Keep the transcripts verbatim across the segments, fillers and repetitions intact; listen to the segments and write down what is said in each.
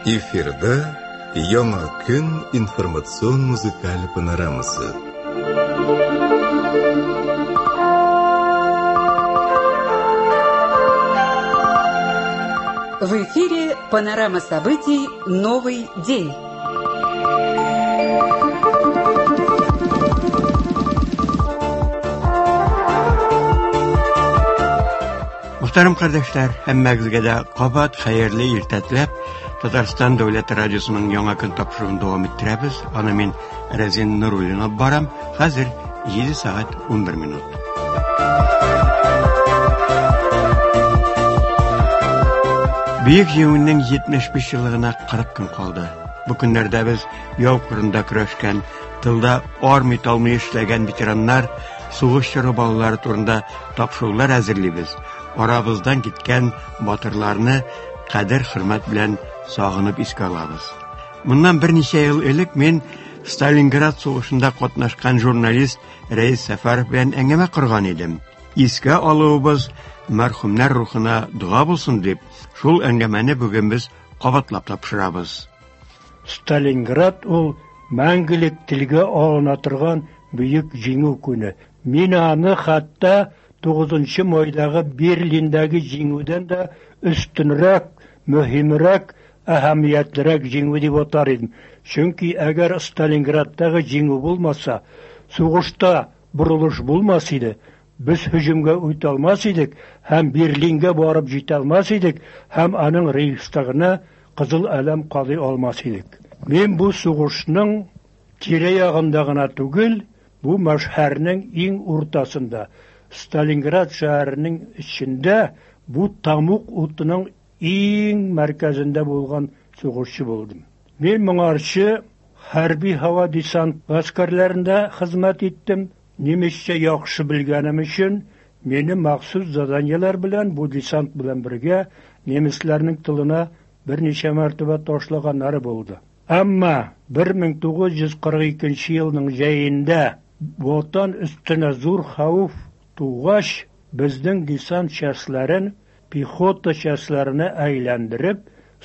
Эфирда Яңа көн информацион музыкаль панорамасы. В эфире панорама событий «Новый день». Muhtaram kardeşler, hemmegizge de kabat hayırlı irtetler. Tatarstan Devlet Radyosu'nun Yaңа kün tapşırığını devam ettiremiz. Ana men Razin Nurulina baram. Hazır yedi saat on bir minut. Büyük Yevun'un yetmiş beş yılına kırk gün kaldı. Bu günlerde biz yol kurunda küreşken, tılda ağır metalını işlegen veteranlar, soğuşçları balaları turunda tapşırıqlar hazırlayız. Aramızdan gitken batırlarını kader hürmet bilen sağınıp iske alabız. Bundan bir neçe yıl elek men Stalingrad soğuşunda qatnaşkan jurnalist Reis Safarov bilen äңгәмә kurgan edim. İske alığımız mərhumlar ruhuna dua bulsun dep, şol äңгәмәне bugün biz qavatlap tapşırabız. Stalingrad ol мәңгілік tilge alınatırgan büyük jiңu күні. Мен аны hatta to'qqizinchi moydagi Berlindagi jiңudan da üstünrək, mühimrək, ahamiyatlirak jiңu deb atar edim. Çünki agar Stalingraddagi jiңu bulmasa, soğuşta buruluş bulmas idi, biz hüjumga o'ta olmas edik, hem Berlinga borib jeta olmas edik, hem aның Reichstagına qızıl alam qali olmas edik. Men bu soğuşның tire-yağındagına tugul, bu məşhərinin eng ortasında, Stalingrad şəhərinin içində, bu Tamuk otunun eng mərkəzində bolğan soğuşçu boldum. Men müңarşı hərbi hava desant askarlarında xizmat etdim. Nemisçe yaxşı bilganim üçün meni maxsus zadanyalar bilan bu desant bilan birga nemislərning tilına bir neçə mərtəbə taşlaganları boldu. Amma bir ming to'qqiz yuz qirq ikkinchi yılның jayında vatan üstüne zor xavf tuğaş bizning desant şəxslərin pixota şəxslərini aylandirib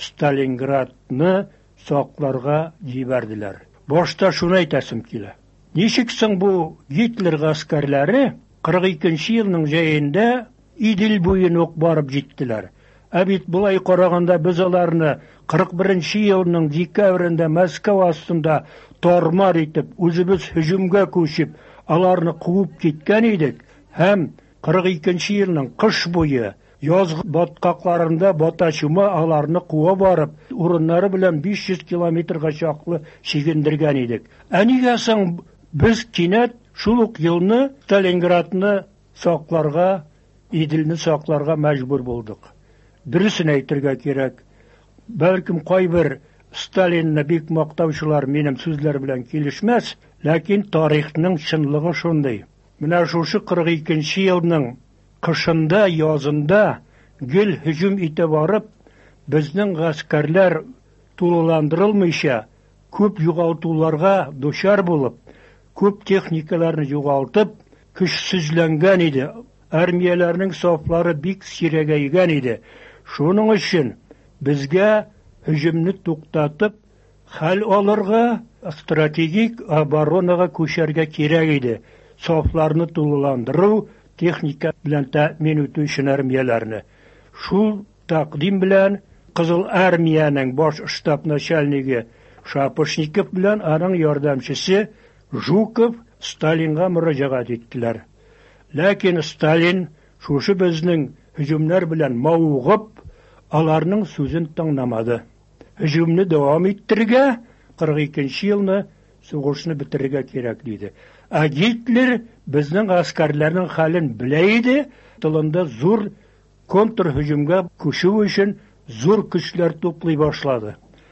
Stalingradni soqlarga jiberdiler. Boşta şunu aytasım kela. Nişiksin bu Hitler askerleri qirq ikkinchi yılның jayında İdil boyun ok barıp jittiler. Abit bulay qaraganda biz alarını qirq birinchi yılның dekabrında Moskva astında tormar etip, özümüz hüjumga koşup, alarını quvub ketken edik. Hem qirq ikkinchi yılның qish boyu yoz batqaqlarında bataşıma alarını quva barıp, urunları bilen besh yuz kilometrga çaqlı çekindirgen edik. Anigasan biz kinet şuluk yılını Stalingradni soqlarga, İdilni soqlarga mecbur bulduk. Dürüsün aytırga kerak. Belkim qoy bir Stalinni bek maqtavçılar menim sözler bilen kelişmez, lakin tarixning şınlığı şunday. Mina şuşu qirq ikkinchi yılның qışında, yazında gül hücum ite barıp, bizning askerler tululandırılmışa, köp yoğaltularga düşer bulup, köp texnikalarını yoğaltıp, güçsüzlengen idi. Armiyalarning safları bik siragaygan idi. Şunun için bizge hüjumni to'xtatib, hal olırga, strategik оборонаga ko'sharga kerak edi. Saflarını tululandırı, texnika bilen ta'min etүү üçün armiyalarını. Şu taqdim bilen Qızıl Armiyaning bosh shtab начальнigi Shaposhnikov bilen aning yordamchisi Jukov Stalinga mürajaat ettiler. Lakin Stalin şuşu bizning hüjumlar bilen mavg'ib, alarning sözün tanlamadı. Hüjumni davom ettirge, qirq ikkinchi yılni soğuşni bitirge kerak dedi. A Hitler bizning askarlarning halin bileydi, tılında zor kontr hüjumga koşuv üçün zor güçler toplay başladı.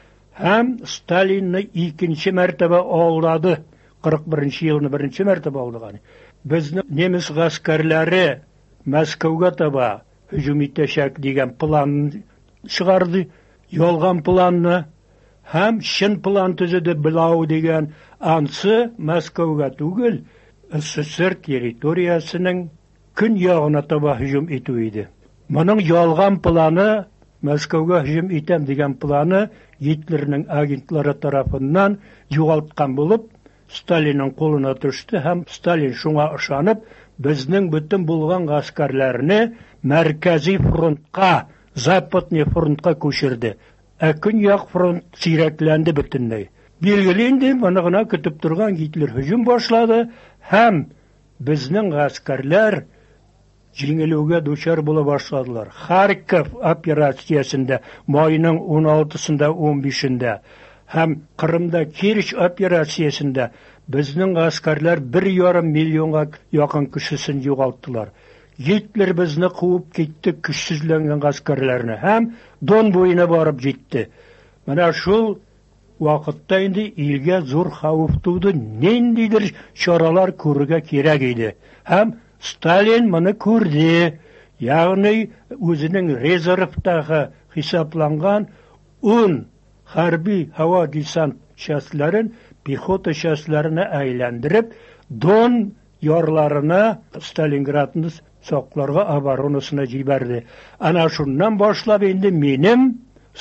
Hem Stalinni ikinci mərtəbə aldadı, qirq birinchi yılni birinchi mərtəbə aldığını. Bizning nemis askarları Moskvaga taba hüjum etəşək degan plan çıgardı, yolgan planını, hem şin plan tüzüdü Blau degan ansı Moskvaga tugul, S S S R territoriyasının kün yağına taba hüjum etüydi. Bunun yolgan planı Мәскәүгә һөҗүм итәм дигән планы Гитлерның агентлары тарафыннан югалтқан булып, Сталинның кулына төште һәм Сталин шуңа ышанып, безнең бөтен булган гаскәрләрне мәркәзи фронтка, Западный фронтка күчерде. Ә Көньяк фронт сирәкләнде бөтенләй. Билгеле инде, моны гына көтеп торган Гитлер һөҗүм башлады һәм безнең гаскәрләр җиңелүгә дучар була башладылар. Харьков операциясендә майның он алтысында, он бишендә һәм Кырымда Керчь операциясендә безнең гаскәрләр бер ярым миллионга якын кешесен югалттылар. Гитлер безне куып китте көчсезләнгән гаскәрләрне һәм Дон буена барып җитте. Менә шул вакытта инде илгә зур хәвеф туды, ниндидер чаралар күрергә кирәк иде. Һәм Сталин моны күрде. Ягъни үзенең резервтагы хисапланган он хәрби һава десант частьләрен пехота частьләренә әйләндереп, Дон ярларына Сталинградны сакларга оборонасына җибәрде. Ана шуннан башлап инде минем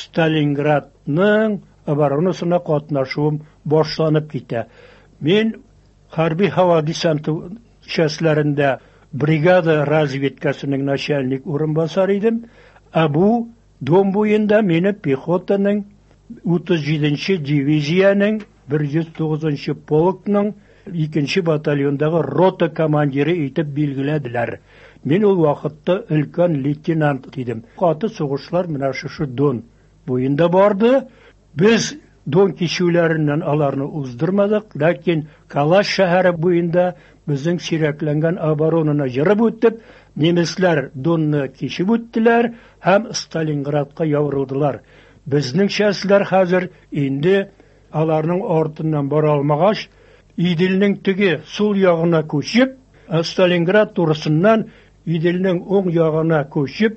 Сталинградның оборонасына катнашуым башланып китә. Мин хәрби һава десанты частьләрендә бригада разведкасының начальник урынбасары идем. Ә бу Дон буенда мине пехотаның утыз җиденче дивизияның бер йөз тугызынчы полкның икенче батальондагы рота командиры итеп билгеләделәр. Мин ул вакытта өлкән лейтенант идем. Каты сугышлар менә шушы Дон буенда барды. Без Дон кичүләреннән аларны уздырмадык, ләкин Калаш шәһәре буенда безнең сирәкләнгән оборонаны җырып үтеп, немецләр Донны кичеп үттеләр һәм Сталинградка яурылдылар. Безнең частьләр хәзер инде аларның артыннан бара алмагач, Иделнең теге сул ягына күчеп, Сталинград турысыннан Иделнең уң ягына күчеп,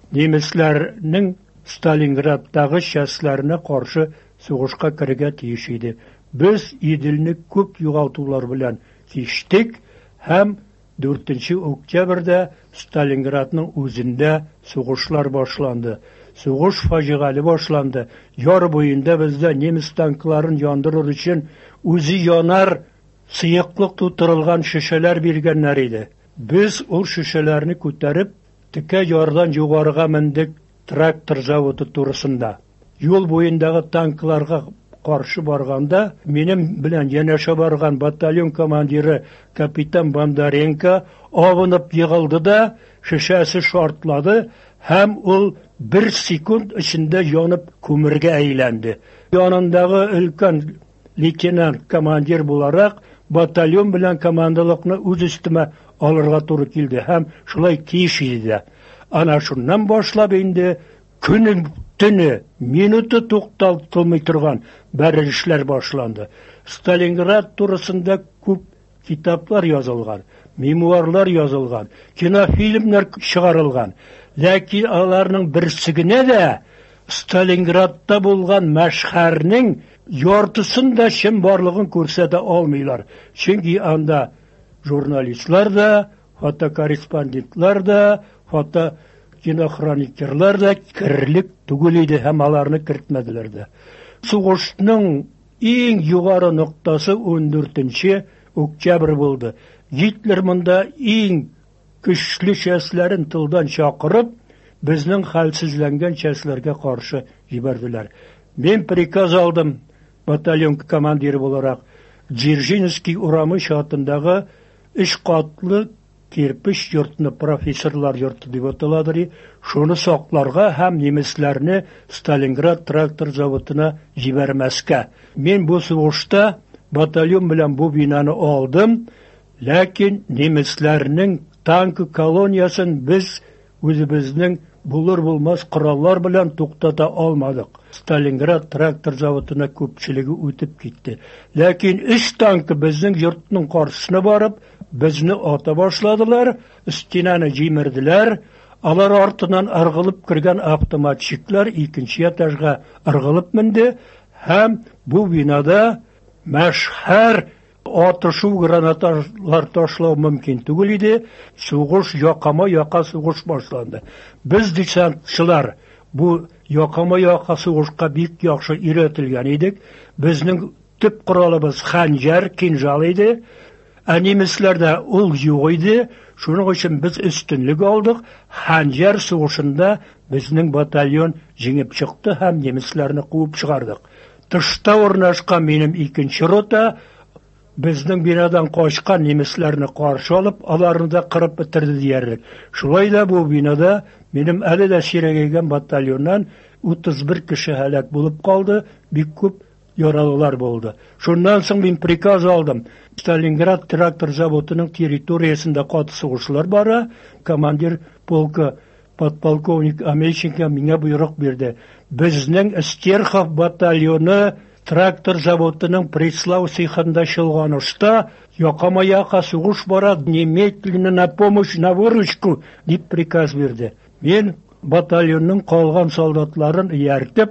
немецләрнең Сталинградтагы частьләренә каршы сугышка кирергә тиеш иде. Без Иделне күп югалтулар белән кичтек һәм дүртенче октябрьдә Сталинградның үзендә сугышлар башланды. Сугыш фаҗигале башланды. Яр буенда бездә немец танкларын яндырыр өчен үзе янар сыйыклык тутырылган шешәләр биргәннәр иде. Без ул шешәләрне күтәреп, текә ярдан югарыга мендек трактор заводы турысында. Юл буендагы танкларга каршы барганда, минем белән янәшә барган батальон командиры капитан Бондаренко авынып егылды да, шешәсе шартлады һәм ул бер секунд эчендә янып күмергә әйләнде. Янындагы өлкән лейтенант командир буларак, батальон белән командалыкны үз өстемә алырга туры килде һәм шулай тиеш иде. Ана шуннан башлап инде көне төне минуты тукталмый торган бәрелешләр башланды. Сталинград турысында күп китаплар язылган, мемуарлар язылган, кинофильмнар чыгарылган. Ләкин аларның берсе генә дә Сталинградта булган мәшһәрнең яртысын да чын барлыгын күрсәтә алмыйлар. Чөнки анда журналистлар да, фотокорреспондентлар да, фото кинохроникерлар да кирлек түгел иде һәм аларны кертмәделәр дә. Сугышның иң югары ноктасы он дүртенче октябрь булды. Гитлер монда иң көчле частьләрен тылдан чакырып, безнең хәлсезләнгән частьләргә каршы җибәрделәр. Мин приказ алдым батальон командиры буларак, Дзержинский урамы чатындагы өч катлы кирпич йортны профессорлар йорты дип аталадыр, шуны сакларга һәм немецләрне Сталинград трактор заводына җибәрмәскә. Мин бу сугышта батальон белән бу бинаны алдым, ләкин немецләрнең танк колониясын без үзебезнең булыр-булмас кораллар белән туктата алмадык. Сталинград трактор заводына күпчелеге үтеп китте. Ләкин өч танк безнең йортның каршысына барып, безне ата башладылар, стенаны җимерделәр. Алар артыннан ыргылып кергән автоматчиклар икенче этажга ыргылып менде һәм бу бинада мәшһәр атышу гранаталар ташлау мөмкин түгел иде. Сугыш якама яка сугыш башланды. Без десантчылар бу якама-яка сугышка бик яхшы өйрәтелгән идек. Безнең төп коралыбыз хәнҗәр, кинжал иде. Ә немецләрдә ул юк иде. Шуның өчен без өстенлек алдык. Хәнҗәр сугышында безнең батальон җиңеп чыкты һәм немецләрне куып чыгардык. Тышта урнашкан минем икенче рота безнең бинадан качкан немецләрне каршы алып, аларны да кырып бетерде диярлек. Шулай да бу бинада минем әле дә сирәгәйгән батальоннан утыз бер кеше һәлак булып калды, бик күп яралылар булды. Шуннан соң мин приказ алдым. Сталинград трактор заводының территориясында каты сугышлар бара. Командир полка подполковник Амельченко миңа буйрык бирде. Безнең Стерхов батальоны трактор заводының Преслав цехында чылганышта якама-яка сугыш бара, немедленно на помощь, на выручку дип приказ бирде. Мен батальонның калган солдатларын ияртеп,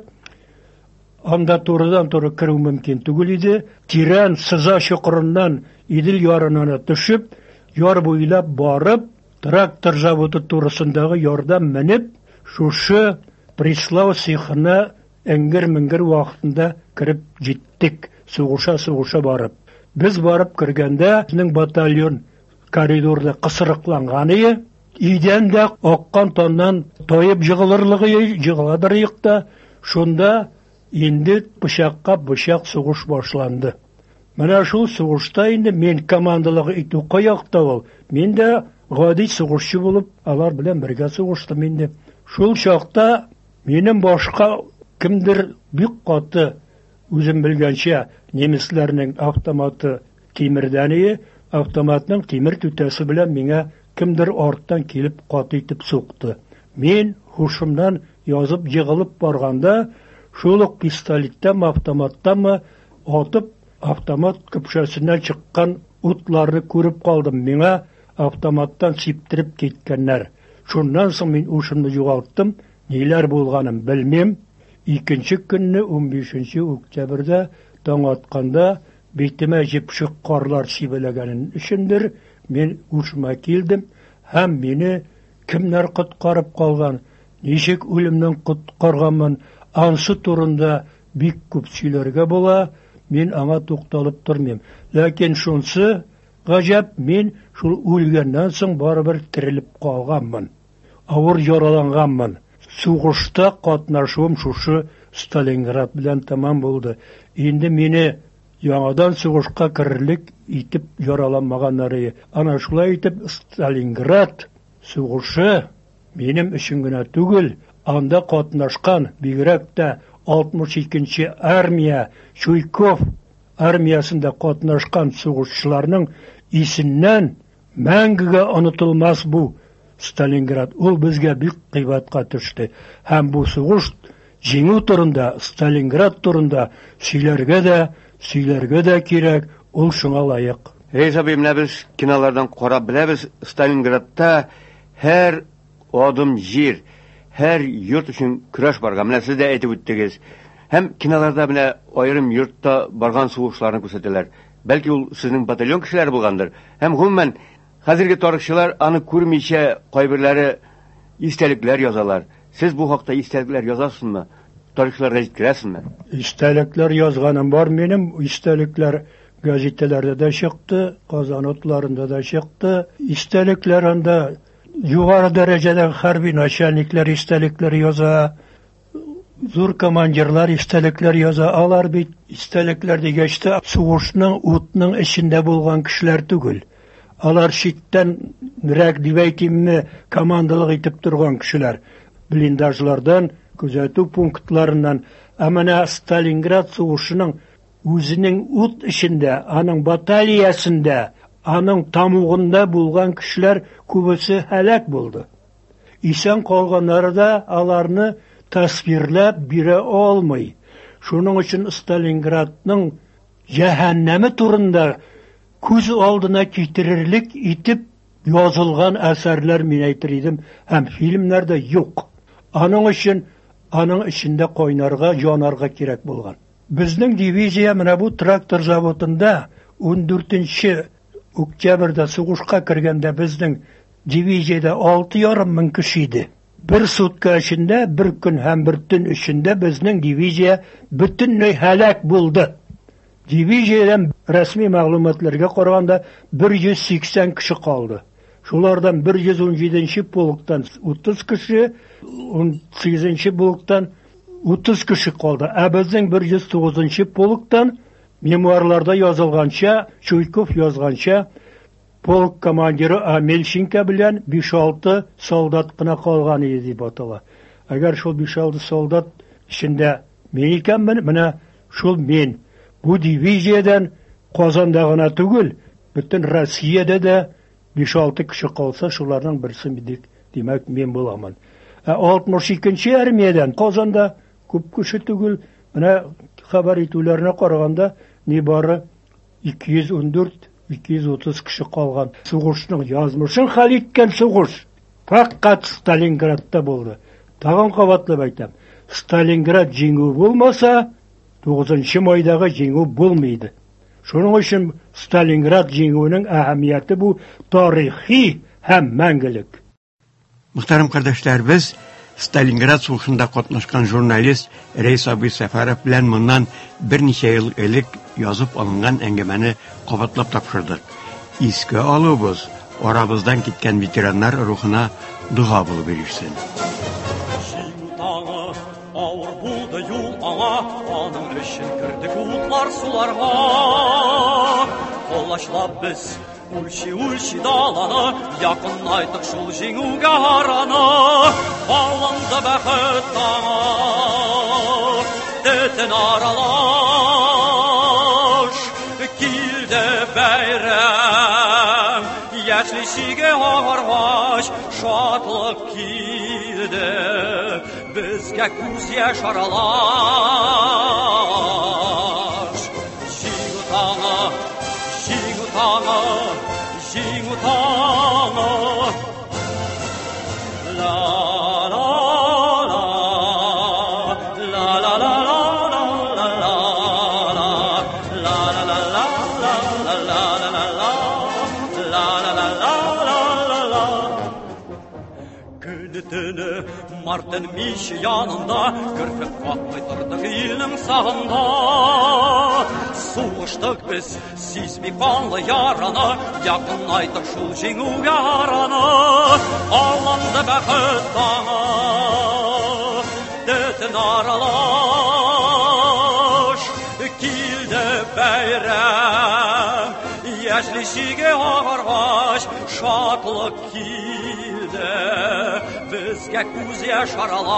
анда турыдан туры кирү мөмкин түгел иде. Тирән сыза чокырыннан Идел ярына төшеп, яр буйлап барып, трактор заводы турысындагы ярдан менеп, шушы Преслав цехына эңгер-меңгер вакытында кирип җиттек, сугыша-сугыша барып. Без барып кергәндә, безнең батальон коридорда кысырыкланган иде. Идән дә аккан тоннан тоеп җыгылырлыгы җыгыладыр якта. Шунда инде пычакка пычак сугыш башланды. Менә шул сугышта инде мен командалыгы итү каякта ул. Мин дә гади сугышчы булып, алар белән бергә сугыштым инде. Шул чакта минем башка кемдер бик каты үзем белгәнчә немецләрнең автоматы тимердән иде, автоматның тимер түтәсе белән миңа кемдер арттан килеп каты итеп сукты. Мин хушымнан язып җыгылып барганда, шул ук пистолеттан, автоматтан атып, автомат көпшәсеннән чыккан утларны күреп калдым. Миңа автоматтан сиптиреп киткәннәр. Шуннан соң мин ушымны югалттым. Ниләр булганын белмим. Икенче көнне он бишенче октябрьдә таң атканда битемә җипшык карлар сибеләгәнен өчендер мин ушыма килдем һәм мине кемнәр коткарып калган, ничек үлемнән коткарганмын, ансы турында бик күп сөйләргә була. Мин аңа тукталып тормыйм. Ләкин шунсы гаҗәп, мин шул үлгәннән соң барыбер терелеп калганмын. Авыр яраланганмын. Сугышта катнашуым шушы Сталинград белән тамам булды. Инде мине яңадан сугышка кирерлек итеп яраланмаганнары. Ана шулай итеп Сталинград сугышы минем өчен генә түгел, анда катнашкан бигрәк тә алтмыш икенче армия, Чуйков армиясында катнашкан сугышчыларның исеннән мәңгегә онытылмас бу Сталинград. Ул безгә бик кыйбатка төште. Һәм бу сугыш җиңү турында, Сталинград турында сөйләргә дә, сөйләргә дә кирәк. Ул шуңа лаек. Рейса белән без кинолардан карап беләбез, Сталинградта һәр адым җир, һәр йорт өчен көрәш барган. Менә сез дә әйтеп үттегез. Һәм киноларда белән аерым йортта барган сугышларны күрсәтәләр. Бәлки ул сезнең батальон кешеләре булгандыр. Һәм гомумән хәзерге тарихчылар аны күрмичә кайберләре истәлекләр язалар. Сез бу хакта истәлекләр язасызмы? Тарихчыларга җиткерәсезме? Истәлекләр язганым бар минем. Истәлекләр газеталарда да чыкты, Казан отларында да чыкты. Истәлекләр анда югары дәрәҗәдәге хәрби начальниклар истәлекләр яза, зур командирлар истәлекләр яза. Алар бит истәлекләр дигәчтә сугышның утның эчендә булган кешеләр түгел. Алар читтән рәк дивәйтимне командалык итеп торган кешеләр. Блиндажлардан, күзәтү пунктларыннан. Ә менә Сталинград сугышының үзенең ут эчендә, аның баталиясында, аның тамугында булган кешеләр күбесе һәлак булды. Исән калганнары да аларны тасвирләп бирә алмый. Шуның өчен Сталинградның җәһәннәме турында күз алдына китерерлек итеп язылган әсәрләр мин әйтер идем, һәм фильмнарда юк. Аның өчен аның эчендә кайнарга, янарга кирәк булган. Безнең дивизия менә бу трактор заводында он дүртенче октябрьдә сугышка кергәндә безнең дивизиядә алты ярым мең кеше иде. bir sutка içinde, bir gün hem bir tün içinde bizning diviziya bütünlüy halak buldu. Diviziyadan resmi ma'lumotlarga qaraganda bir yuz sakson kishi qoldi. Shulardan bir yuz o'n yedinchi polkdan o'ttiz kishi, o'n sakkizinchi polkdan o'ttiz kishi qoldi. A bizning bir yuz to'qqizinchi polkdan memuarlarda yozilgancha, Chuykov yozgancha polk komandiri Amelchenko bilan besh olti soldatgina qolgan edi deb atala. Agar shu besh olti soldat ichida men ekanman, mana shu men bu diviziyadan Qozondagina tugul, butun Rossiyada da besh olti kishi qolsa, shularning birisi demak men bo'laman. oltmish ikkinchi armiyadan Qozonda ko'p kishi tugul, mana xabar etuvlarga qaraganda nebari ikki yuz o'n to'rt ikki yuz o'ttiz kishi qolgan. Sug'ushning yozmishin hal etgan sug'ush faqat Stalingradda bo'ldi. Tag'in qavatlab aytam, Stalingrad jengi bo'lmasa, to'qqizinchi maydagi jengi bo'lmaydi. Shuning uchun Stalingrad jengining ahamiyati bu tarixiy ham mangilik. Muhtaram qardoshlar, biz Stalingrad sug'ushida qatnashgan jurnalist Reys Abu Safarov bilan bundan bir necha yil ilk yozib olingan angamani qavatlab topshirdik. Esga olamiz, orabizdan ketgan veteranlar ruhuna duo bo'lib bersin. Ağır buldu yol ana, onun için kırdık utlar sularga. Kolaşlap biz ulşi ulşi dalana, yakın aytık şul jеңуге arana. Bağlandı bəxət dana, detin aralaş, kilde bəyrəm, yaşlışıge ağarvaş, şatlık kilde. Bizga ko'z yosh aralash. Jingutana, jingutana, jingutana. La la la, la la la la la la, la la la la la la la la la, la la la la la. Günü Martın mişi yanında, kırpık kalkmay tırdık ilin sağında. Suğuştuk biz, siz bir kanlı yarana, yakın aydık şul jеңуге arana. Ağlandı bəxət dana, detin aralaş, kilde bəyrəm, yaşlışıge ağarvaş, şatlık kilde. Bizga ko'z yosh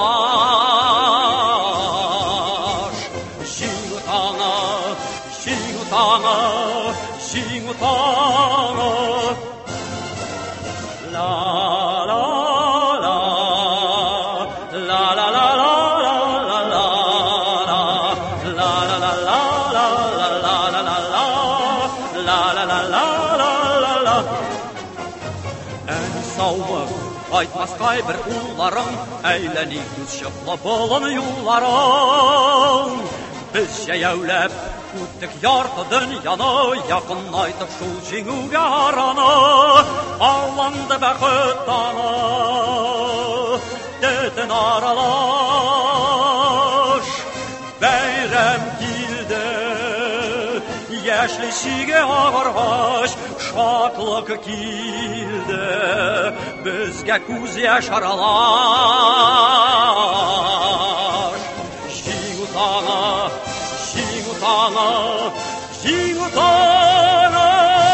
aralash. Jingutana, jingutana, jingutana. La la la, la la la la la la la, la la la la la la la la la, la la la la la la. En sağlık aytmaz bir ullarım, eylenik düz şıqlı bolun yollarım. Biz jayavlab o'tdik yarqı dünyani, yaqin aytib şul jеңуге arana. Ağlandı bəxət dana, dedin aralaş, bəyrəm kildi, yaşlışıge ağarvaş, şatlık kildi. Bizga ko'z yosh aralash. Jingutana, jingutana, jingutana.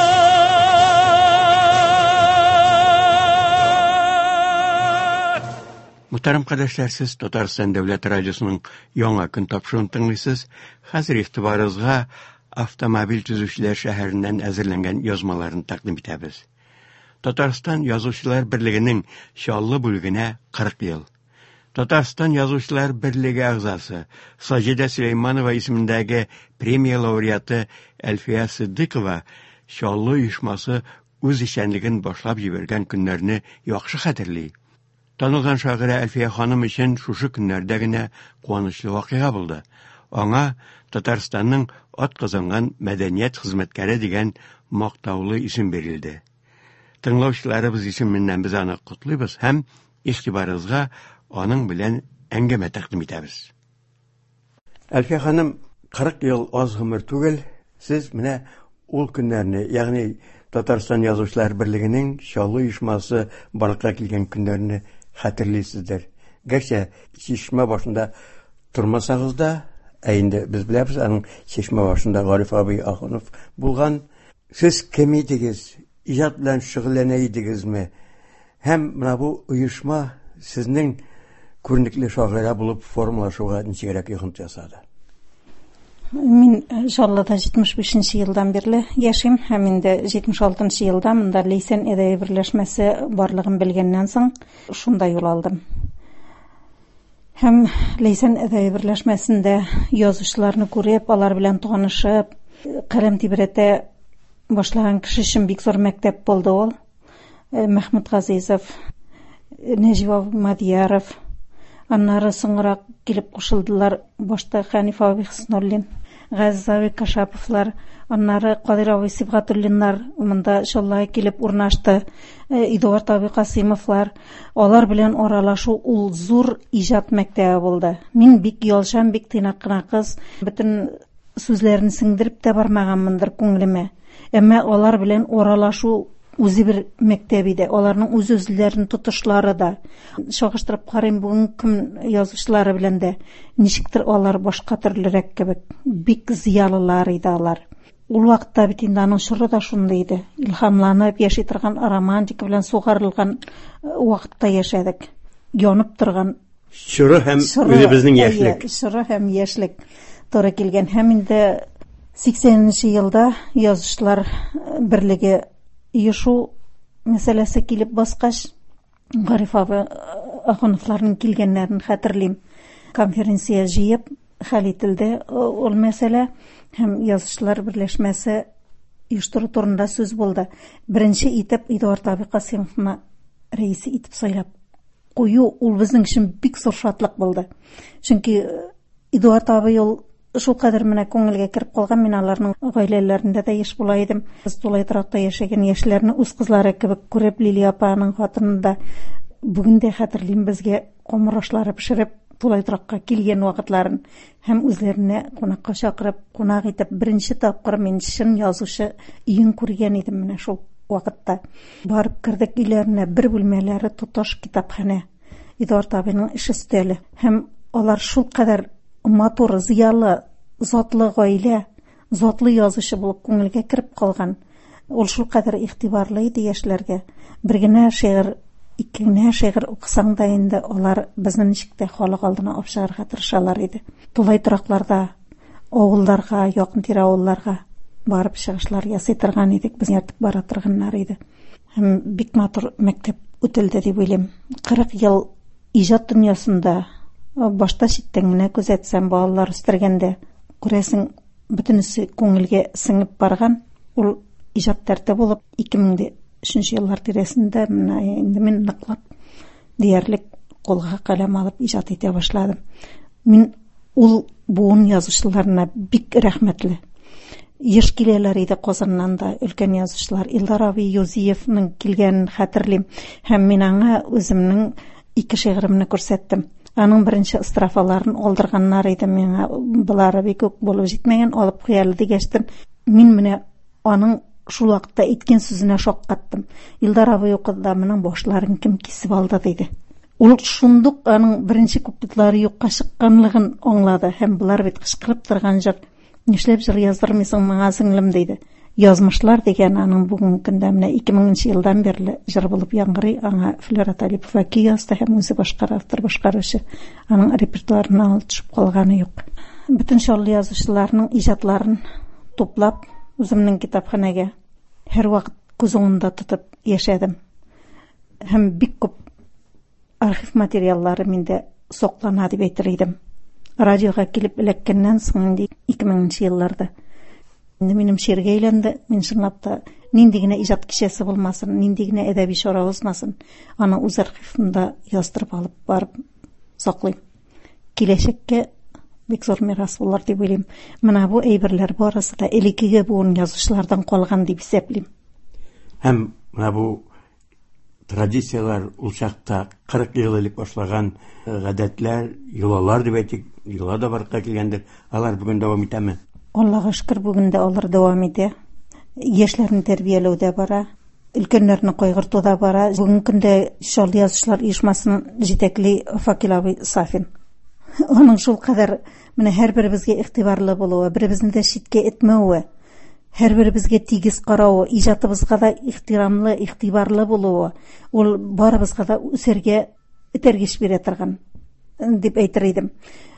Muhtaram qardoshlar, siz Tatariston davlat radiosuning yangi kun topshiruvini tinglaysiz. Hozir e'tiboringizga avtomobil tuzuvchilar shaharidan azirlangan yozmalarni taqdim etamiz. Tatariston Yozuvchilar birligining shonli bo'lguniga qirq yil. Tatariston Yozuvchilar birligi a'zosi Sajida Suleymanova ismidagi premiya laureati Alfiya Siddiqova shonli uyushmasi o'z ishchanligini boshlab yuborgan kunlarni yaxshi xatirlaydi. Tanılgan şairi Alfiya xonim için şuşu günlerdagina quvonchli voqea bo'ldi. Ona Tataristanning ot qozongan madaniyat xizmatkari degan maqtovli ism berildi. Tinglovchilarimiz ismidan biz uni qutlaymiz ham игътибарыгызга аның белән әңгәмә тәкъдим итәбез. Әлфия ханым, кырык ел аз гомер түгел, сез менә ул көннәрне, ягъни Татарстан Язучылар берлегенең чалу оешмасы барлыкка килгән көннәрне хәтерлисездер. Гәрчә чишмә башында тормасагыз да, ә инде без беләбез, аның чишмә башында Гариф абый Ахунов булган. Сез кем идегез? Иҗат белән шөгыльләнә идегезме? Һәм менә бу оешма сезнең күренекле шагыйрә булып формалашуга ничегрәк йогынты ясады? Мин Жаллада җитмеш бишенче елдан бирле яшим, һәм инде җитмеш алтынчы елда монда Лейсән әдәби берләшмәсе барлыгын белгәннән соң шунда юл алдым. Һәм Лейсән әдәби берләшмәсендә язучыларны күреп, алар белән танышып, каләм тибрәтә башлаган кеше өчен бик зур мәктәп булды ул. Мәхмүд Газизов, Нәҗиб Мадияров, аннары соңрак килеп кушылдылар, башта Хәниф абый Хөсноллин, Газиз абый Кашаповлар, аннары Кадир абый Сибгатуллиннар монда иншалла килеп урнашты, Эдуард абый Касыймовлар. Алар белән аралашу ул зур иҗат мәктәбе булды. Мин бик ялшан, бик тыйнак кына кыз, бөтен сүзләрне сеңдереп тә бармаганмындыр күңелемә. Әмма алар белән аралашу үзе бер мәктәп иде. Аларның үз үзләрен тотышлары да. Шагыштырып карыйм бүген кем язучылары белән дә. Ничектер алар башка төрлерәк кебек. Бик зыялылар иде алар. Ул вакытта бит инде аның чоры да шундый иде. Илһамланып яши торган романтика белән сугарылган вакытта яшәдек. Янып торган Чоры һәм үзебезнең яшьлек. Чоры һәм яшьлек туры килгән. Һәм инде сиксәненче елда язучылар берлеге Ишу мәсьәләсе килеп баскач, Гариф абый Ахуновларның килгәннәрен хәтерлим. Конференция җыеп хәл ителде ул мәсьәлә, һәм язучылар берләшмәсе оештыру турында сүз булды. Беренче итеп Эдуард абый Касыймовны рәисе итеп сайлап кую ул безнең өчен бик зур шатлык булды. Чөнки Эдуард абый ул шул кадәр менә күңелгә кереп калган, мин аларның гаиләләрендә дә яшь була идем. Без тулайтракта яшәгән яшьләрне үз кызлары кебек күреп, Лилия апаның хатынында бүген дә хәтерлим, безгә камырашлары пешереп тулайтракка килгән вакытларын, һәм үзләренә кунакка чакырып, кунак итеп беренче тапкыр мин чын язучы өен күргән идем менә шул вакытта. Барып кердек өйләренә, бер бүлмәләре тоташ китапханә, Эдуард абыйның эш өстәле, һәм алар шул кадәр матур, зыялы, затлы гаилә, затлы язучы булып күңелгә кереп калган. Ул шул кадәр игътибарлы иде яшьләргә. Бер генә шигырь, ике генә шигырь укысаң да инде алар безне ничек тә халык алдына алып чыгарга тырышалар иде. Тулай торакларда, авылларга, якын тирә авылларга барып чыгышлар ясый торган идек, без ятып бара торганнар иде. Һәм бик матур мәктәп үтелде дип уйлыйм. кырык ел иҗат дөньясында башта читтән генә күзәтсәм, балалар үстергәндә күрәсең бөтенесе күңелгә сеңеп барган. Ул иҗат тәртибе булып ике мең өченче еллар тирәсендә менә инде мин ныклап диярлек колга каләм алып иҗат итә башладым. Мин ул буын язучыларына бик рәхмәтле. Еш киләләр иде Казаннан да өлкән язучылар. Илдар абый Юзиевның килгәнен хәтерлим, һәм мин аңа үземнең ике шигыремне күрсәттем. Аның беренче строфаларын алдырганнар иде, миңа булары бик күп булып җитмәгән, алып куялы дигәчтен, мин менә аның шул вакытта әйткән сүзенә шаккаттым. Илдар абый укыда, моның башларын кем кисеп алды диде. Ул шундук аның беренче куплетлары юкка чыкканлыгын аңлады, һәм булар бит кычкырып торган җыр. Нишләп җыр яздырмыйсың моңа сеңлем диде. Язмышлар дигән аның бүгенге көндә менә ике меңенче елдан бирле җыр булып яңгырый, аңа Флора Талипова киясты, һәм үзе башкара, автор башкаручы. Аның репертуарына алып төшеп калганы юк. Бүтән шаулы язучыларның иҗатларын туплап үземнең китапханәгә һәр вакыт күз уңында тотып яшәдем. Һәм бик күп архив материаллары миндә саклана дип әйтер идем. Радиога килеп эләккәннән соң инде ике меңенче елларда инде минем шигырьгә әйләнде. Мин чынлап та нинди генә иҗат кичәсе булмасын, нинди генә әдәби чара узмасын, аны үз архивымда яздырып алып барып саклыйм. Киләчәккә бик зур мирас булыр дип уйлыйм. Менә бу әйберләр барысы да элеккеге буын язучылардан калган дип исәплим. Һәм менә бу традициялар, ул чакта кырык ел элек башлаган гадәтләр, йолалар дип әйтик, йола да барга килгәндер. Алар бүген дәвам итәме? Аллага шөкер, бүген дә алар дәвам итә. Яшьләрне тәрбияләүдә бара, өлкәннәрне кайгыртуда бара. Бүген көндә Шал язучылар оешмасын җитәкли Факил абый Сафин. Аның шул кадәр менә һәрберебезгә игътибарлы булуы, беребезне дә читкә этмәүе, һәрберебезгә тигез карауы, иҗатыбызга да ихтирамлы, игътибарлы булуы, ул барыбызга да үсәргә этәргеч бирә торган дип әйтер идем.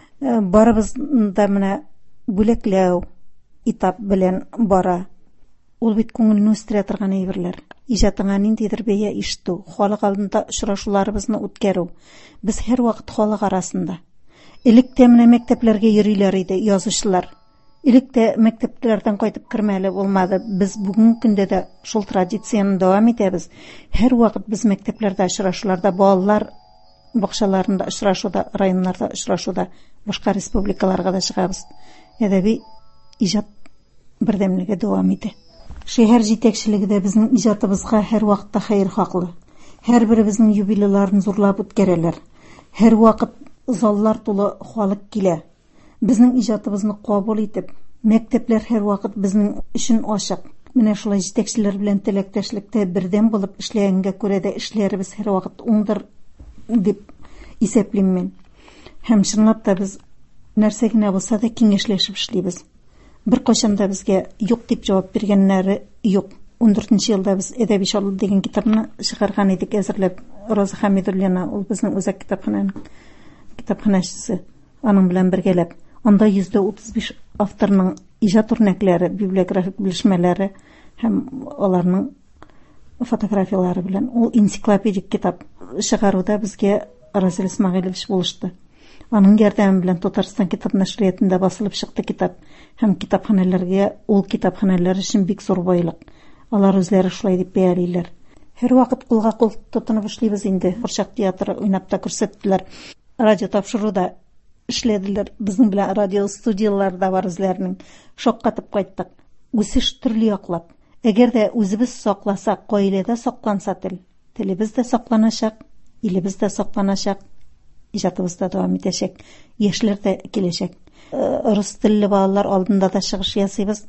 Барыбыз да менә бүләкләү итап белән бара. Ул бит күңелне үстерә торган әйберләр. Иҗатыңа ниндидер бәя ишетү, халык алдында очрашуларыбызны үткәрү. Без һәр вакыт халык арасында. Элек тә менә мәктәпләргә йөриләр иде язучылар. Элек тә мәктәпләрдән кайтып кермәле булмады. Без бүген көндә дә шул традицияны дәвам итәбез. Һәр вакыт без мәктәпләрдә очрашуларда, балалар бакчаларында очрашуда, районнарда очрашуда, башка республикаларга да чыгабыз. Әдәби иҗат бердәмлеге дәвам итә. Шәһәр җитәкчелеге дә безнең иҗатыбызга һәр вакытта хәер хаклы. Һәр беребезнең юбилейларын зурлап үткәрәләр. Һәр вакыт заллар тулы халык килә. Безнең иҗатыбызны кабул итеп, мәктәпләр һәр вакыт безнең өчен ачык. Менә шулай җитәкчеләр белән теләктәшлектә бердәм булып эшләгәнгә күрә дә эшләребез һәр вакыт уңдыр дип исәплим мин. Һәм чынлап та без нәрсә генә булса да киңәшләшеп эшлибез. Бер кайчан да безгә юк дип җавап биргәннәре юк. ун дүртенче елда без Әдәби Шал дигән китапны чыгарган идек, әзерләп. Роза Хәмидуллина, ул безнең үзәк китапхананың китапханәчесе, аның белән бергәләп. Анда йөз утыз биш авторның иҗат үрнәкләре, библиографик белешмәләре һәм аларның фотографиялары белән ул энциклопедик китап чыгаруда безгә Разил Исмәгыйлевич булышты. Аның ярдәме белән Татарстан китап нәшриятында басылып чыкты китап. Һәм китапханәләргә, ул китапханәләр өчен бик зур байлык. Алар үзләре шулай дип бәялиләр. Һәр вакыт кулга кул тотынып эшлибез инде. Курчак театры уйнап та күрсәттеләр. Радио тапшыруда эшләделәр. Безнең белән радио студияларда бар үзләренең. Шаккатып кайттык. Үсеш төрле яклап. Әгәр дә үзебез сакласак, гаиләдә сакланса тел, телебез дә сакланачак, илебез дә сакланачак, иҗатыбыз да дәвам итәчәк, яшьләр дә киләчәк. Рус телле балалар алдында да чыгыш ясыйбыз.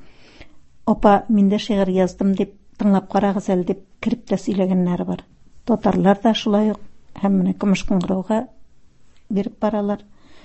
Апа, мин дә шигырь яздым дип, тыңлап карагыз әле дип кирип тә сөйләгәннәре бар. Татарлар да шулай ук һәм менә көмеш кыңгырауга биреп баралар.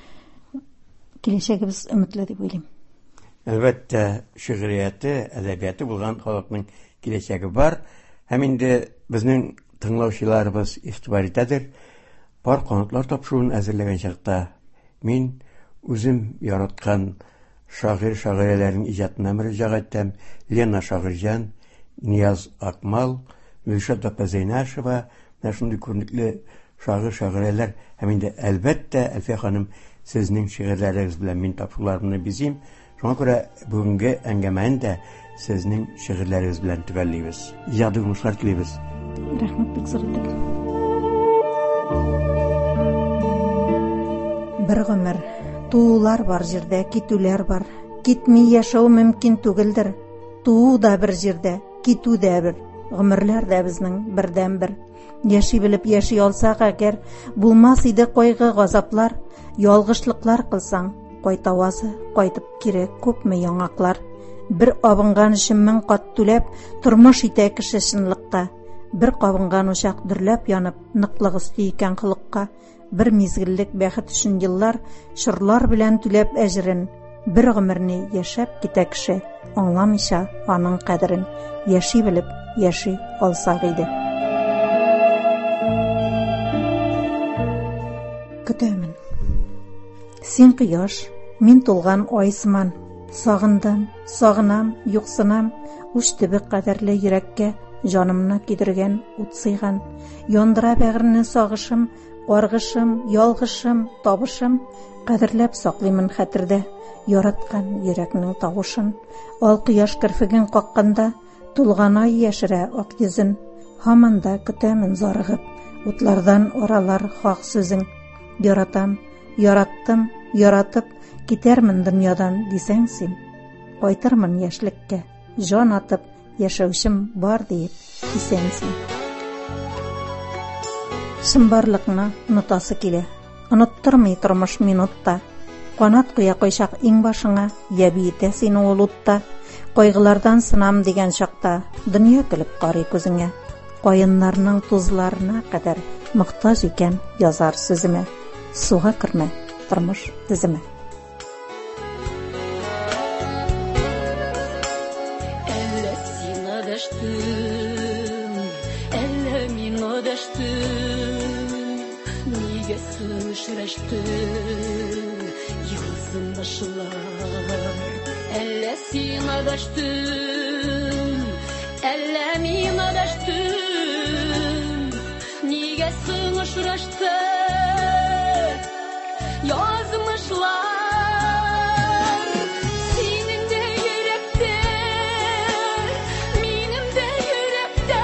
Киләчәгебез өметле дип уйлыйм. Әлбәттә, шигърияте, әдәбияты булган халыкның киләчәге бар. Һәм инде безнең тыңлаучыларыбыз игътибар итәдер. Пар канатлар тапшыруын әзерләгән чакта мин үзем яраткан шагыйрь шагыйрәләрнең иҗатына мөрәҗәгать итәм. Лена Шагырҗан, Нияз Акмал, Гөлшат Апазайнашева, менә шундый күренекле шагыйрь шагыйрәләр. Һәм инде әлбәттә, Әлфия ханым, сезнең шигырьләрегез белән мин тапшыруларымны бизим. Шуңа күрә бүгенге әңгәмәне дә сезнең шигырьләрегез белән төгәллибез. Иҗади уңышлар телибез. Рәхмәт, бик зур итеп. Бер гомер, туулар бар җирдә, китүләр бар. Китми яшәү мөмкин түгелдер. Туу да бер җирдә, китү дә бер. Гомерләр дә безнең бердән бер. Яши белеп яши алсак әгәр, булмас иде кайгы газаплар, ялгышлыклар кылсаң, кайтавазы, кайтып кире күпме яңаклар. Бер абынган өчен мең кат түләп, тормыш итә кеше чынлыкка. Бер кабынган учак дөрләп янып, ныклык өсти икән хылыкка. Бер мизгеллек бәхет өчен еллар, шырлар белән түләп әҗрен. Бер гомерне яшәп китә кеше, аңламыйча аның кадерен. Яши белеп яши алсак иде. Көтәмен. Син кояш, мин тулган ай сыман. Сагындым, сагынам, юксынам, уч төбе кадерле йөрәккә җанымны кидергән ут сыйган. Яндыра бәгырне сагышым, аргышым, ялгышым, табышым, кадерләп саклыймын хәтердә яраткан йөрәкнең тавышын. Ал кояш керфеген какканда, тулган ай яшерә ак йөзен. Һаман да көтәмен зарыгып, утлардан аралар хак сүзең. Яратам, яраттым, яратып, китәрмен дөньядан дисәң син. Кайтырмын яшьлеккә, җан атып, яшәүчем бар диеп исән син. Шымбарлыкны унутасы килә. Оныттырмый тормыш минутта. Канат куя койшак иң башыңа, яби итә сине ул утта. Кайгылардан сынам дигән чакта, дөнья көлеп карый күзеңә. Каеннарның тузларына кадәр мохтаҗ икән язар сүземә. Суга кирмә, тормыш тиземә. Әллә син адаштың, әллә мин адаштым, нигә сөйләштең, юзым башлар. Әллә син адаштың, әллә мин адаштым, нигә сөйләштең, yazmışlar. Senin de yürekte, benim de yürekte,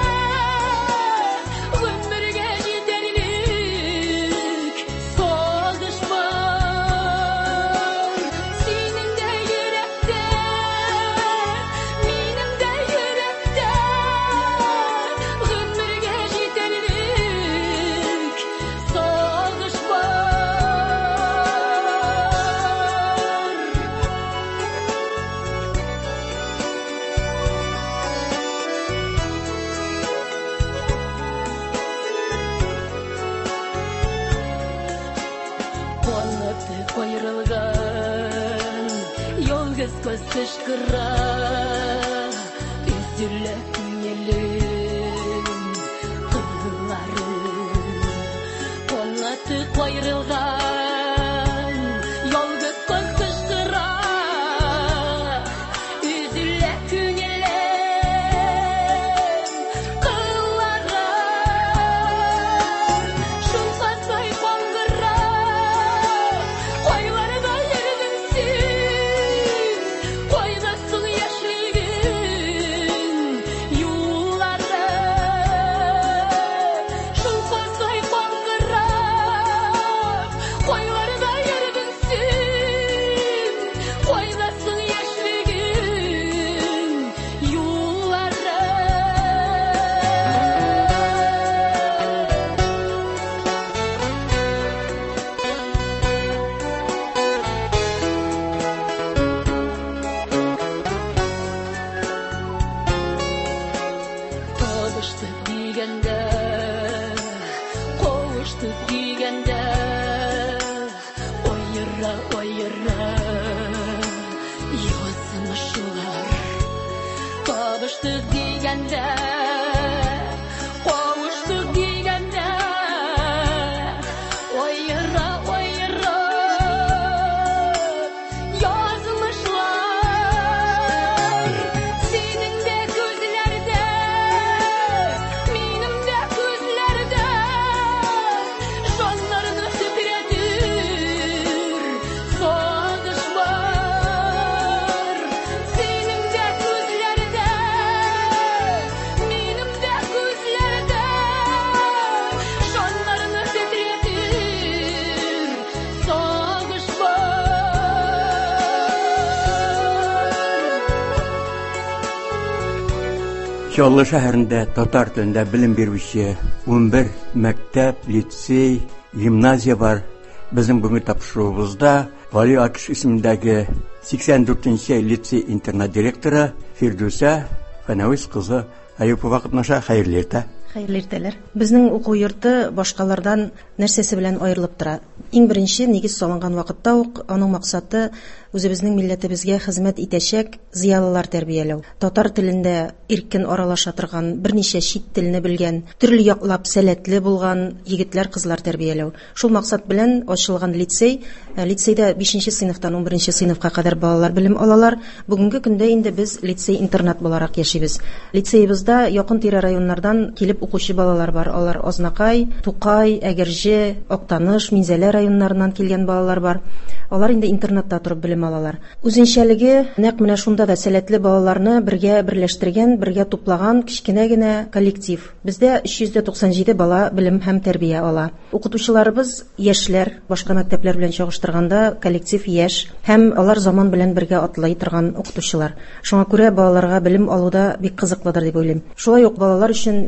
ömürge giderlik sağış var. Senin de yürekte, benim de yürekte, ömürge giderlik sağış var. Kanatı koyrulgan, yolguz göz kışkıra, üzüle künelim, kızlarım. Kanatı koyrulgan, yolguz göz kışkıra, üzüle künelim, kızlarım. Şunsa sayfam kıra, koylarda yerdinsin, koydasın yaşligin yollarda. Şunsa sayfam kıra, koylarda yerdinsin, koydasın yaşligin yollarda. Kavuştuk degende, kavuştuk degende, oyra oyra yazmışlar. Kavuştuk degende, kavuştuk degende, oyra oyra yazmışlar. Senin de gözlerde, benim de gözlerde, canlarını titretir sağış var. Senin de gözlerde, benim de gözlerde, canlarını titretir sağış var. Чаллы шәһәрендә татар телендә белем бирүче он бер мәктәп, лицей, гимназия бар. Безнең бүгенге тапшыруыбызда Вали Акиш исемендәге сиксән дүртенче лицей-интернат директоры Фирдүсә Фәнәвис кызы Аюпова катнаша. Хәерле иртә. Хәерле иртәләр. Безнең уку йорты башкалардан нәрсәсе белән аерылып тора? Иң беренче нигез салынган вакытта ук аның максаты үзебезнең милләтебезгә хезмәт итәчәк зыялылар тәрбияләү. Татар телендә иркен аралаша торган, берничә чит телне белгән, төрле яклап сәләтле булган егетләр, кызлар тәрбияләү. Шул максат белән ачылган лицей. Лицейда бишенче сыйныфтан унберенче сыйныфка кадәр балалар белем алалар. Бүгенге көндә инде без лицей-интернат буларак яшибез. Лицейбызда якын-тирә районнардан килеп укучы балалар бар. Алар Азнакай, Тукай, Әгерҗе, Актаныш, Минзәлә районнарыннан килгән балалар бар. Алар инде интернатта турып белем алалар. Үзенчәлеге нәкъ менә шунда да сәләтле балаларны бергә берләштергән, бергә туплаган кичкенә генә коллектив. Бездә өч йөз туксан җиде бала белем һәм тәрбия ала. Укытучыларыбыз яшьләр, башка мәктәпләр белән чагыштырганда коллектив яшь һәм алар заман белән бергә атлый торган укытучылар. Шуңа күрә балаларга белем алуда бик кызыклыдыр дип уйлыйм. Шулай ук балалар өчен үзләренең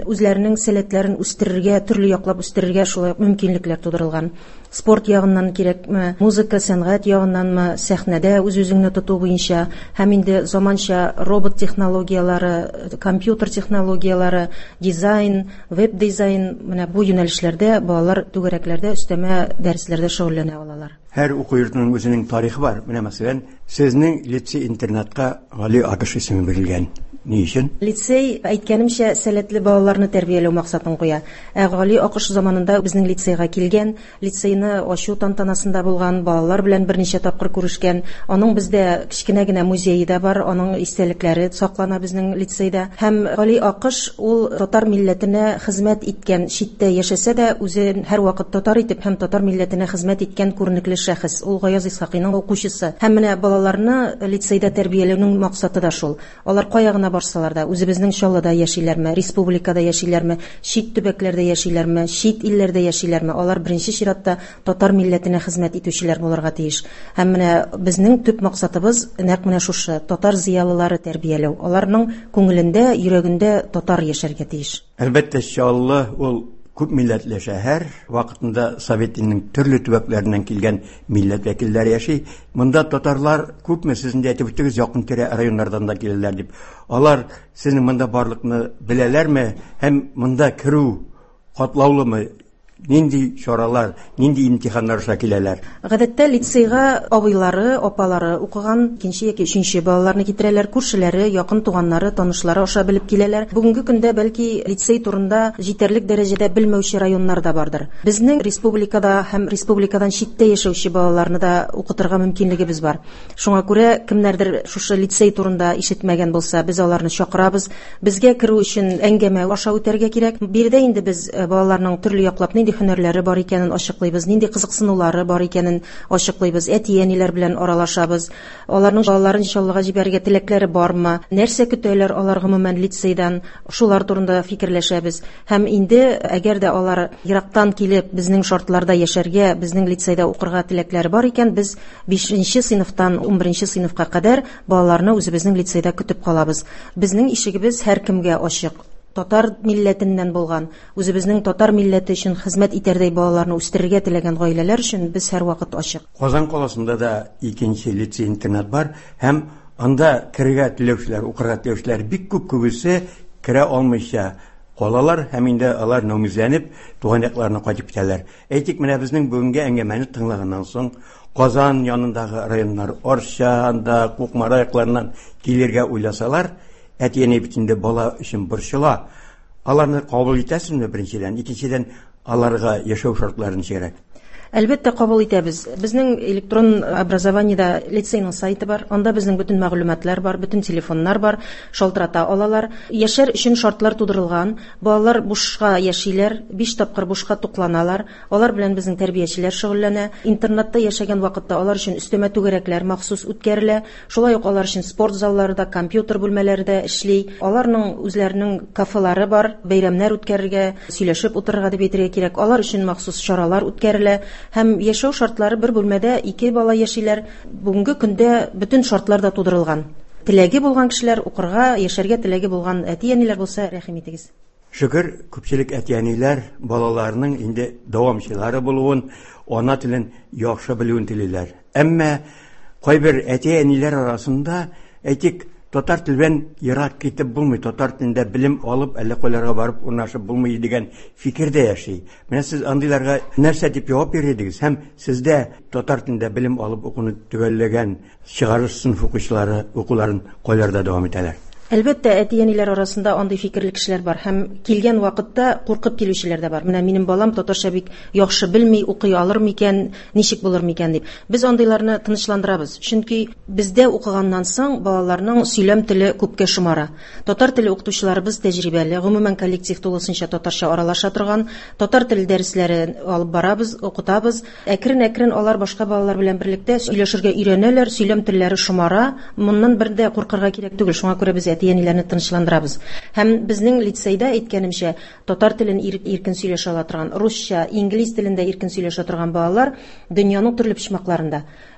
үзләренең сәләтләрен үстерергә, төрле яклап үстерергә шулай мөмкинлекләр тудырылган. Спорт ягыннан кирәкме, музыка, сәнгать ягыннанмы, сәхнәдә үз-үзеңне тоту буенча, һәм инде заманча робот технологиялары, компьютер технологиялары, дизайн, веб-дизайн, менә бу юнәлешләрдә балалар түгәрәкләрдә өстәмә дәресләрдә шөгыльләнә алалар. Һәр уку йортының үзенең тарихы бар. Менә мәсәлән, сезнең лицей-интернатка Гали Акыш исеме бирелгән. Ни өчен? Лицей, әйткәнемчә, сәләтле балаларны тәрбияләү максатын куя. Ә Гали Акыш заманында безнең лицейга килгән, лицейны ачу тантанасында булган, балалар белән берничә тапкыр күрешкән. Аның бездә кичкенә генә музее дә бар, аның истәлекләре саклана безнең лицейда. Һәм Гали Акыш ул татар милләтенә хезмәт иткән, читтә яшәсә дә, үзен һәрвакыт татар итеп һәм татар милләтенә хезмәт иткән күренекле шәхес. Ул Гаяз Исхакыйның укучысы. Һәм менә балаларны лицейда тәрбияләүнең максаты да шул. Алар кая гына барсалар да, үзебезнең Чаллыда яшиләрме, республикада яшиләрме, чит төбәкләрдә яшиләрме, чит илләрдә яшиләрме, алар беренче чиратта татар милләтенә хезмәт итүчеләр булырга тиеш. Һәм менә безнең төп максатыбыз нәкъ менә шушы, татар зыялылары тәрбияләү. Аларның күңелендә, йөрәгендә татар яшәргә тиеш. Әлбәттә, Чаллы ул күп милләтле шәһәр, вакытында Совет иленең төрле төбәкләреннән килгән милләт вәкилләре яши. Монда татарлар күпме, сезнең дә әйтеп үттегез, якын тирә районнардан да киләләр дип. Алар сезнең монда барлыкны беләләрме? Һәм монда керү катлаулымы? Нинди чаралар, нинди имтиханнар аша киләләр? Гадәттә лицейга абыйлары, апалары укыган икенче яки өченче балаларны китерәләр, күршеләре, якын туганнары, танышлары аша белеп киләләр. Бүгенге көндә бәлки лицей турында җитәрлек дәрәҗәдә белмәүче районнар да бардыр. Безнең республикада һәм республикадан читтә яшәүче балаларны да укытырга мөмкинлегебез бар. Шуңа күрә кемнәрдер шушы лицей турында ишетмәгән булса, без аларны чакырабыз. Безгә керү өчен әңгәмә аша үтәргә кирәк. Биредә инде без балаларның төрле яклап нинди һөнәрләре бар икәнен ачыклыйбыз, нинди кызыксынулары бар икәнен ачыклыйбыз, әти-әниләр белән аралашабыз. Аларның балаларын Чаллыга җибәрергә теләкләре бармы? Нәрсә көтәләр алар гомумән лицейдан? Шулар турында фикерләшәбез. Һәм инде әгәр дә алар ерактан килеп безнең шартларда яшәргә, безнең лицейда укырга теләкләре бар икән, без бишенче сыйныфтан ун беренче сыйныфка кадәр балаларны үзебезнең лицейда көтеп калабыз. Безнең ишегебез һәркемгә ачык. Татар милләтеннән булган, үзебезнең татар милләте өчен хезмәт итәрдәй балаларны үстерергә теләгән гаиләләр өчен без һәрвакыт ачык. Казан каласында да икенче лицей-интернат бар, һәм анда керергә теләүчеләр, укырга теләүчеләр бик күп, күбесе керә алмыйча калалар, һәм инде алар нәүмизләнеп туган якларына кайтып китәләр. Әйтик, менә безнең бүгенге әңгәмәне тыңлаганнан соң Казан янындагы районнар, Арча, анда Кукмара якларыннан килергә уйласалар, әти-әни бит инде бала өчен борчыла. Аларны кабул итәсезме беренчедән, икенчедән аларга яшәү шартларын ничәрәк? Әлбәттә кабул итәбез. Безнең электрон образованиедә лицейның сайты бар. Анда безнең бөтен мәгълүматлар бар, бөтен телефоннар бар, шалтырата алалар. Яшәр өчен шартлар тудырылган. Балалар бушка яшиләр, биш тапкыр бушка тукланалар. Алар белән безнең тәрбиячеләр шөгыльләнә. Интернатта яшәгән вакытта алар өчен өстәмә түгәрәкләр махсус үткәрелә. Шулай ук алар өчен спорт залларында, компьютер бүлмәләрендә эшли. Аларның үзләренең кафелары бар, бәйрәмнәр үткәрергә, сөйләшеп утырырга дип әйтергә кирәк. Алар өчен махсус чаралар үткәрелә. Һәм яшәү шартлары бер бүлмәдә ике бала яшиләр. Бүгенге көндә бөтен шартлар да тудырылган. Теләге булган кешеләр, укырга, яшәргә теләге булган әти-әниләр булса, рәхим итегез. Шөкер, күпчелек әти-әниләр балаларының инде дәвамчылары булуын, ана телен яхшы белүен телиләр. Әмма кайбер әти-әниләр арасында әйтик, татар телен ерак китеп булмый, татар телендә белем алып, әллә кайларга барып урнашып булмый дигән фикердә яши. Менә сез андыйларга нәрсә дип җавап бирдегез? Һәм сездә татар телендә белем алып укуны төгәлләгән чыгарыш сыйныф укучылары укуларын кайларда дәвам итәләр? Әлбәттә, әти-әниләр арасында андый фикерле кешеләр бар һәм килгән вакытта куркып килүчеләр дә бар. Менә минем балам татарча бик яхшы белми, укый алыр микән, ничек булыр микән дип. Без андыйларны тынычландырабыз. Чөнки бездә укыганнан соң балаларның сөйләм теле күпкә шомара. Татар теле укытучыларыбыз тәҗрибәле, гомумән коллектив тулысынча татарча аралаша торган, татар теле дәресләре алып барабыз, укытабыз. Әкрен-әкрен алар башка балалар белән берлектә сөйләшергә өйрәнәләр, сөйләм телләре шомара. Моннан бер дә куркырга кирәк түгел. Шуңа күрә без әти-әниләрне тынычландырабыз. Һәм безнең лицейда әйткәнемчә, татар телен иркен сөйләшә ала торган, русча, инглиз телендә иркен сөйләшә торган балалар дөньяның төрле почмакларында.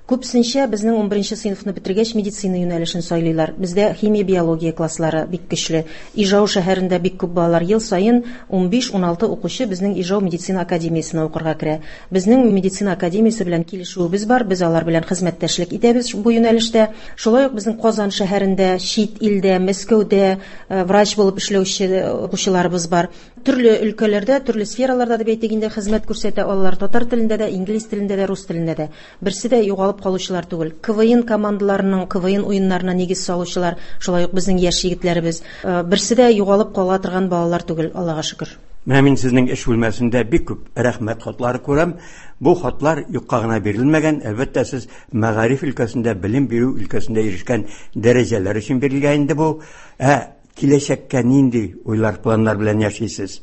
Күпсенчә безнең унберенче сыйныфны бетергәч медицина юнәлешен сайлыйлар. Бездә химия, биология класслары бик көчле. Ижау шәһәрендә бик күп балалар ел саен унбиш-ун алты укучы безнең Ижау медицина академиясенә укырга керә. Безнең медицина академиясе белән килешүебез бар, без алар белән хезмәттәшлек итәбез бу юнәлештә. Шулай ук безнең Казан шәһәрендә, чит илдә, Мәскәүдә врач булып эшләүче укучыларыбыз бар. Төрле өлкәләрдә, төрле сфераларда дип әйтик инде хезмәт күрсәтә алар, татар телендә дә, инглиз телендә дә, рус телендә дә. Берсе дә югалып калучылар түгел. КВН командаларының, КВН уеннарына нигез салучылар, шулай ук безнең яшь егетләребез. Берсе дә югалып кала торган балалар түгел, Аллага шөкер. Менә мин сезнең эш бүлмәсендә бик күп рәхмәт хатлары күрәм. Бу хатлар юкка гына бирелмәгән, әлбәттә сез мәгариф өлкәсендә, белем бирү өлкәсендә ирешкән дәрәҗәләр өчен бирелгән инде бу. Ә киләчәккә нинди уйлар, планнар белән яшисез?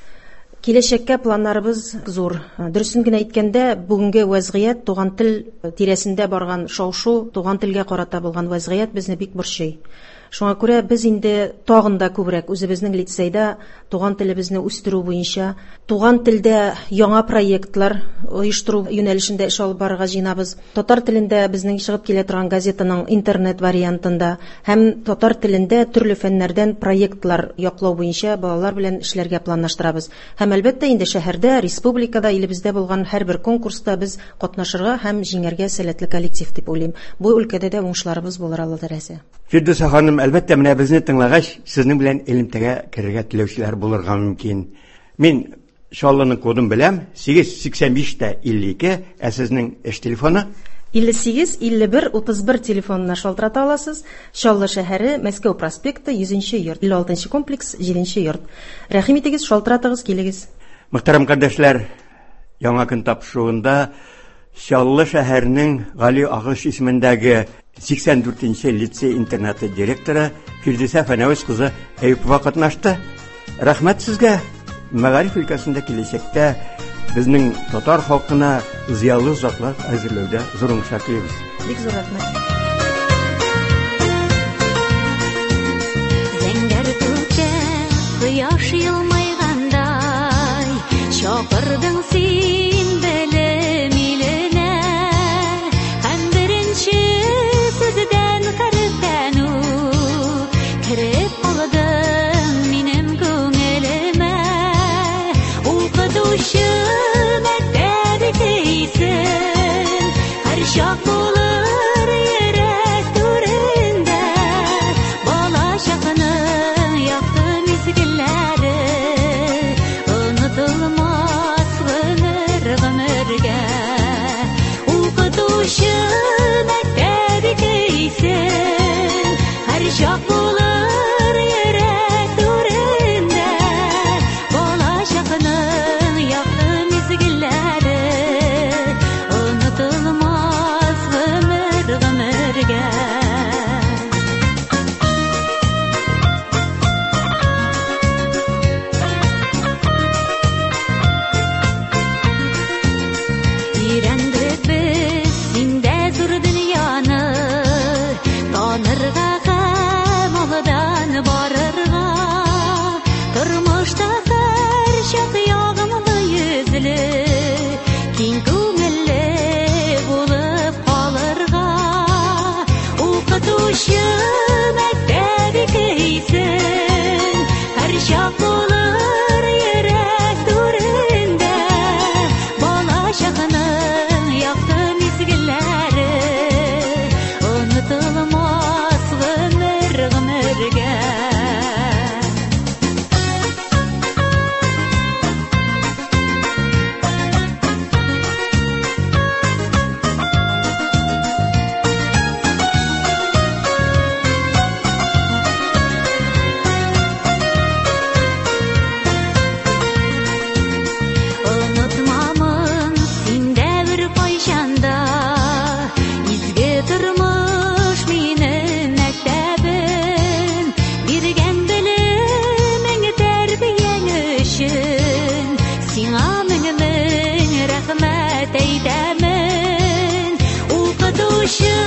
Киләчәккә планнарыбыз зур. Дөресен генә әйткәндә, бүгенге вазгыять, туган тел тирәсендә барган шау-шу, туган телгә карата булган вазгыять безне бик борчый. Шуңа күрә без инде тагын да күбрәк үзебезнең лицейда туган телебезне үстерү буенча, туган телдә яңа проектлар оештыру юнәлешендә эш алып барырга җыенабыз. Татар телендә безнең чыгып килә торган газетаның интернет вариантында һәм татар телендә төрле фәннәрдән проектлар яклау буенча балалар белән эшләргә планлаштырабыз. Һәм әлбәттә инде шәһәрдә, республикада, илебездә булган һәрбер конкурста без катнашырга һәм җиңәргә сәләтле коллектив дип уйлыйм. Бу өлкәдә дә уңышларыбыз булыр Аллаһ рәзе. Фирдүсә ханым, әлбәттә менә безне тыңлагач, сезнең белән элемтәгә керергә теләүчеләр булырга мөмкин. Мин Шаллының кодын беләм, сигез сиксән биш илле ике, ә сезнең эш телефоны илле сигез илле бер утыз бер телефонына шалтырата аласыз. Шаллы шәһәре, Мәскәү проспекты, йөзенче йорт, илле алтынчы комплекс, җиденче йорт. Рәхим итегез, шалтыратыгыз, килегез. Мөхтәрәм кардәшләр, яңа көн тапшыруында Шаллы шәһәренең Гали Агыш исемендәге сиксән дүртенче лицей интернаты директоры Фирдүсә Фәнәвис кызы Әюпова катнашты. Рәхмәт сезгә. Мәгариф өлкәсендә киләчәктә безнең татар халкына зыялы затлар әзерләүдә зур уңышлар телибез. Бик зур рәхмәт. Зәңгәр күктә кояш елмайгандай, чакырдың син белем иленә, һәм беренче сүздән хәрефтән үк кереп калдың минем күңелемә. Укытучы мәктәбекейсен, һәр чак булыр йөрәк түрендә, бала чагының якты мизгелләре, онытылмас гомер гомергә. Укытучы мәктәбекейсен, һәр чак булыр йөрәк түрендә, бала чагының якты мизгелләре, онытылмас гомер гомергә. Өйрәндек без синдә зур дөньяны, танырга һәм алдан барырга. Тормышта һәр чак ягымлы йөзле, киң күңелле булып калырга. Укытучы мәктәбекейсен, һәр чак булыр йөрәк түрендә, бала чагының якты мизгелләре, онытылмас гомер гомергә. Онытмамын синдә бер кайчанда, изге тормыш минем мәктәбем, биргән белемең тәрбияң өчен, сиңа мең-мең рәхмәт әйтәмен. Укытучы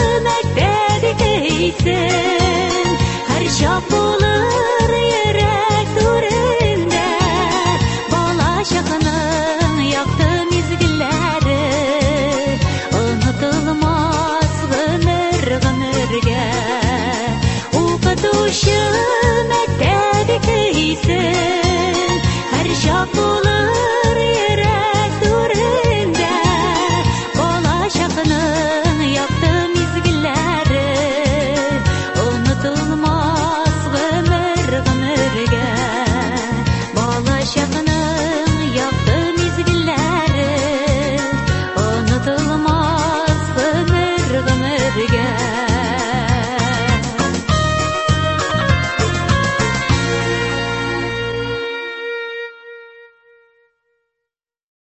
мәктәбекейсен, һәр чак булыр йөрәк түрендә, бала чагының якты мизгелләре, онытылмас Ышык